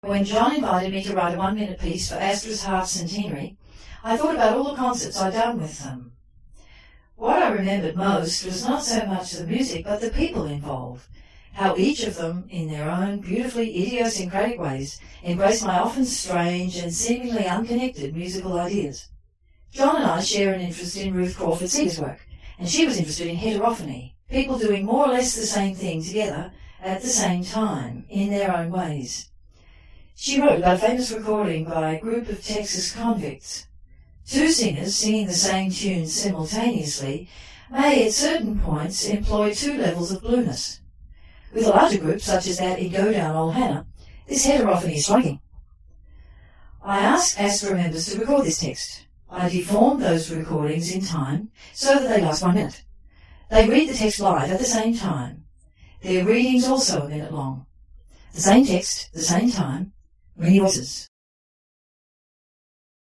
When John invited me to write a 1-minute piece for Astra's half centenary, I thought about all the concerts I'd done with them. What I remembered most was not so much the music, but the people involved, how each of them, in their own beautifully idiosyncratic ways, embraced my often strange and seemingly unconnected musical ideas. John and I share an interest in Ruth Crawford Seeger's work, and she was interested in heterophony, people doing more or less the same thing together at the same time, in their own ways. She wrote about a famous recording by a group of Texas convicts. Two singers singing the same tune simultaneously may at certain points employ two levels of blueness. With a larger group, such as that in Go Down Old Hannah, this heterophony is striking. I asked Astra members to record this text. I deformed those recordings in time so that they last 1 minute. They read the text live at the same time. Their reading's also a minute long. The same text, the same time, many voices.